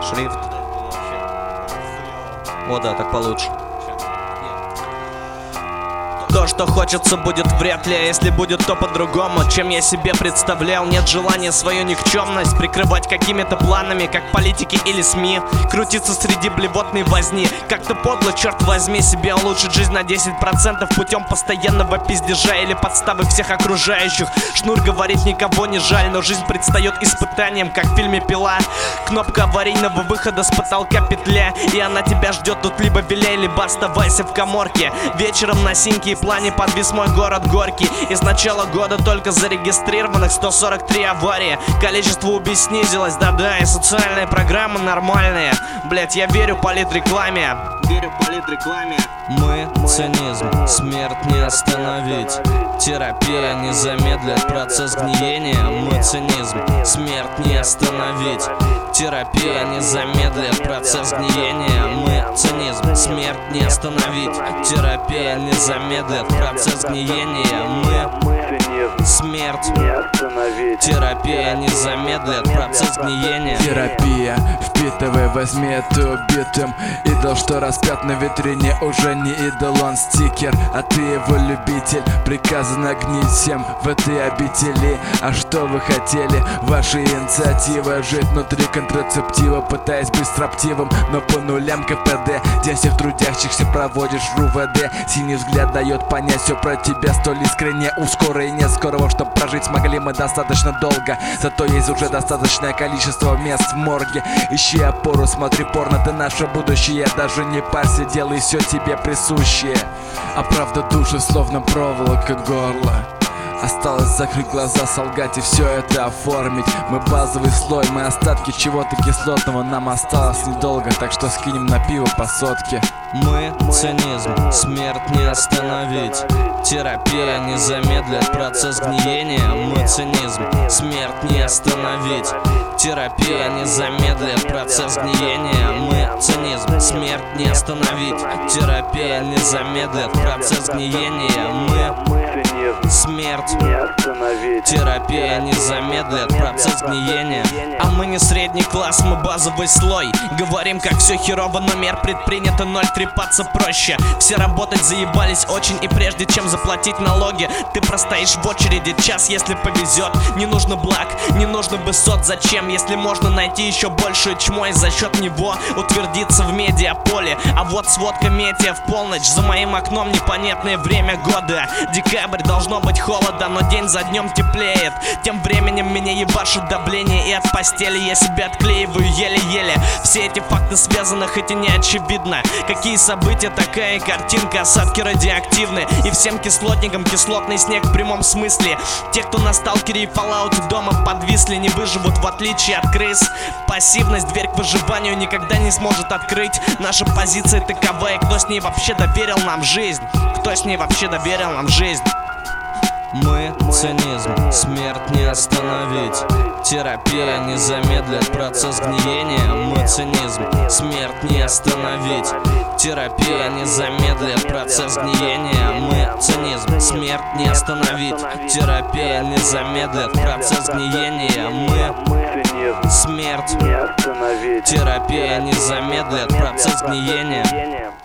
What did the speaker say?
Шрифт. О, да, так получше. То, что хочется, будет вряд ли, а если будет, то по-другому, чем я себе представлял. Нет желания свою никчемность прикрывать какими-то планами, как политики или СМИ. Крутиться среди блевотной возни. Как-то подло, черт возьми, себе улучшить жизнь на 10% путем постоянного пиздежа или подставы всех окружающих. Шнур говорит, никого не жаль, но жизнь предстает испытанием, как в фильме «Пила». Кнопка аварийного выхода с потолка петля, и она тебя ждет тут, либо виляй, либо оставайся в каморке. Вечером на синьке и плане подвис мой город Горький. И с начала года только зарегистрированных 143 аварии. Количество убийств снизилось, да-да, и социальные программы нормальные. Блять, я верю политрекламе. Мы цинизм, смерть не остановить. Терапия не замедлит процесс гниения. Мы цинизм, смерть не остановить. Терапия не замедлит процесс гниения. Мы цинизм, смерть не остановить. Терапия не замедлит процесс гниения. Мы смерть не остановить. Терапия не замедлит процесс гниения. Терапия, впитывай, возьми это убитым. Идол, что распят на витрине, уже не идол, он стикер, а ты его любитель. Приказано гнить всем в этой обители. А что вы хотели? Ваша инициатива жить внутри контрацептива, пытаясь быть строптивым, но по нулям КПД. День всех трудящихся проводишь в РУВД. Синий взгляд дает понять все про тебя столь искренне. Ускорение скорого, чтоб прожить смогли мы достаточно долго. Зато есть уже достаточное количество мест в морге. Ищи опору, смотри порно, ты наше будущее. Даже не парься, делай все тебе присущее. А правда души словно проволока горло. Осталось закрыть глаза, солгать и все это оформить. Мы базовый слой, мы остатки чего-то кислотного. Нам осталось недолго, так что скинем на пиво по сотке. Мы цинизм, смерть не остановить. Терапия не замедлит процесс гниения. Мы цинизм, смерть не остановить. Терапия не замедлит процесс гниения. Мы цинизм, смерть не остановить. Терапия не замедлит процесс гниения. Мы смерть не остановить. Терапия не замедлит процесс гниения. А мы не средний класс, мы базовый слой. Говорим, как все херово, но мер предпринято ноль. Трепаться проще. Все работать заебались очень, и прежде чем заплатить налоги, ты простоишь в очереди час, если повезет. Не нужно благ, не нужно высот. Зачем, если можно найти еще большую чмо и за счет него утвердиться в медиаполе? А вот сводка метео в полночь. За моим окном непонятное время года. Декабрь, должно быть холодно, но день за днем теплеет. Тем временем меня ебашит давление, и от постели я себя отклеиваю еле-еле. Все эти факты связаны, хоть и не очевидно. Какие события, такая картинка, осадки радиоактивны. И всем кислотникам кислотный снег в прямом смысле. Те, кто на сталкере и фоллауте дома подвисли, не выживут в отличие от крыс. Пассивность дверь к выживанию никогда не сможет открыть. Наша позиция такова, и кто с ней вообще доверил нам жизнь? Кто с ней вообще доверил нам жизнь? Мы цинизм, смерть не остановить. Терапия не замедлит процесс гниения. Мы цинизм, смерть не остановить. Терапия не замедлит процесс гниения. Мы цинизм, смерть не остановить. Терапия не замедлит процесс гниения. Мы смерть не остановить. Терапия не замедлит процесс гниения.